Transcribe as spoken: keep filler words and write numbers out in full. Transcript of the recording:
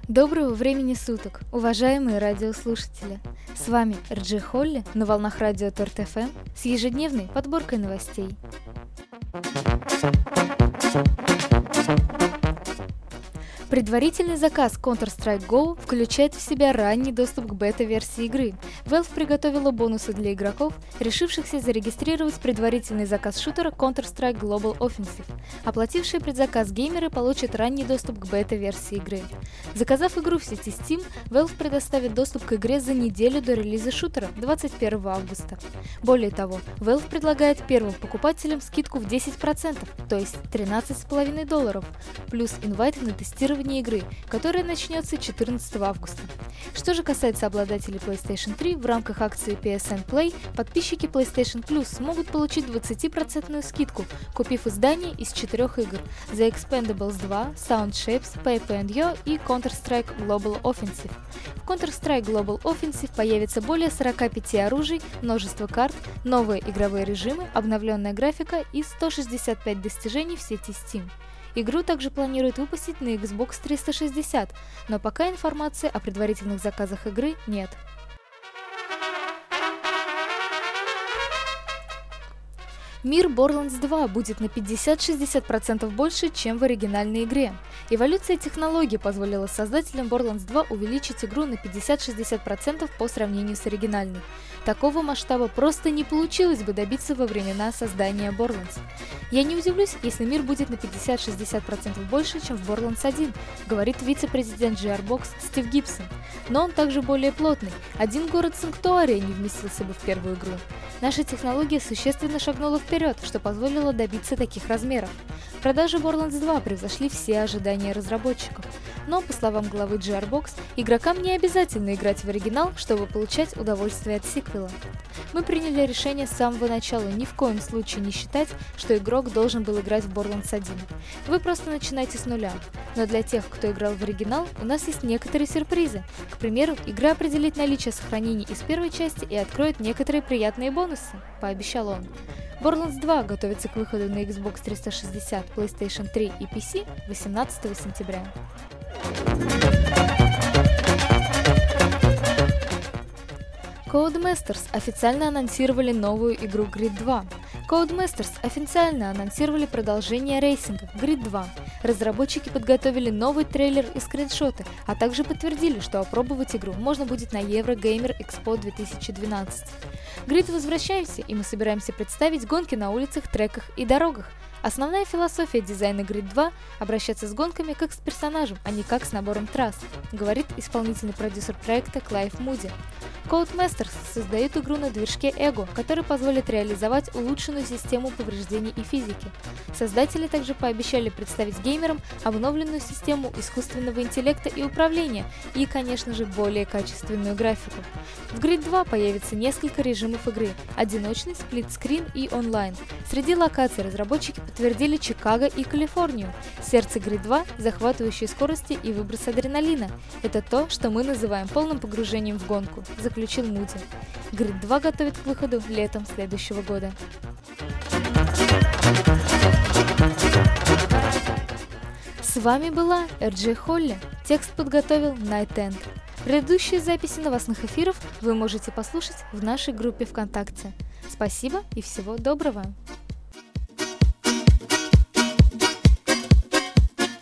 Доброго времени суток, уважаемые радиослушатели! С вами эр джей Холли на волнах радио Торт эф эм с ежедневной подборкой новостей. Предварительный заказ Counter-Strike Go включает в себя ранний доступ к бета-версии игры. Valve приготовила бонусы для игроков, решившихся зарегистрировать предварительный заказ шутера Counter-Strike Global Offensive. Оплатившие предзаказ геймеры получат ранний доступ к бета-версии игры. Заказав игру в сети Steam, Valve предоставит доступ к игре за неделю до релиза шутера, двадцать первого августа. Более того, Valve предлагает первым покупателям скидку в десять процентов, то есть тринадцать с половиной долларов, плюс инвайт на тестирование игры, которая начнется четырнадцатого августа. Что же касается обладателей PlayStation три, в рамках акции пи эс эн Play подписчики PlayStation Plus смогут получить двадцатипроцентную скидку, купив издание из четырех игр: The Expendables два, Sound Shapes, Paper and Yo и Counter-Strike Global Offensive. В Counter-Strike Global Offensive появится более сорока пяти оружий, множество карт, новые игровые режимы, обновленная графика и сто шестьдесят пять достижений в сети Steam. Игру также планируют выпустить на Xbox триста шестьдесят, но пока информации о предварительных заказах игры нет. Мир Borderlands два будет на пятьдесят-шестьдесят процентов больше, чем в оригинальной игре. Эволюция технологий позволила создателям Borderlands два увеличить игру на пятьдесят-шестьдесят процентов по сравнению с оригинальной. Такого масштаба просто не получилось бы добиться во времена создания Borderlands. Я не удивлюсь, если мир будет на пятьдесят-шестьдесят процентов больше, чем в Borderlands один, говорит вице-президент джи ар Box Стив Гибсон. Но он также более плотный. Один город Санктуария не вместился бы в первую игру. Наша технология существенно шагнула вперед, что позволило добиться таких размеров. Продажи Borderlands два превзошли все ожидания разработчиков. Но, по словам главы джи ар Box, игрокам не обязательно играть в оригинал, чтобы получать удовольствие от сиквела. Мы приняли решение с самого начала ни в коем случае не считать, что игрок должен был играть в Borderlands один. Вы просто начинаете с нуля. Но для тех, кто играл в оригинал, у нас есть некоторые сюрпризы. К примеру, игра определит наличие сохранений из первой части и откроет некоторые приятные бонусы, пообещал он. Borderlands два готовится к выходу на Xbox триста шестьдесят, PlayStation три и пи си восемнадцатого сентября. Codemasters официально анонсировали новую игру Grid два. Codemasters официально анонсировали продолжение рейсинга Grid два. Разработчики подготовили новый трейлер и скриншоты, а также подтвердили, что опробовать игру можно будет на Eurogamer Expo две тысячи двенадцать. Grid возвращаемся, и мы собираемся представить гонки на улицах, треках и дорогах. Основная философия дизайна Grid два – обращаться с гонками как с персонажем, а не как с набором трасс, говорит исполнительный продюсер проекта Клайв Муди. Codemasters создают игру на движке Ego, который позволит реализовать улучшенную систему повреждений и физики. Создатели также пообещали представить геймерам обновленную систему искусственного интеллекта и управления и, конечно же, более качественную графику. В Grid два появится несколько режимов игры – одиночный, сплитскрин и онлайн. Среди локаций разработчики подтвердили Чикаго и Калифорнию. Сердце Grid два – захватывающие скорости и выброс адреналина. Это то, что мы называем полным погружением в гонку, заключил Муди. Grid два готовит к выходу летом следующего года. С вами была эр джей Холли. Текст подготовил Nightend. Предыдущие записи новостных эфиров вы можете послушать в нашей группе ВКонтакте. Спасибо и всего доброго!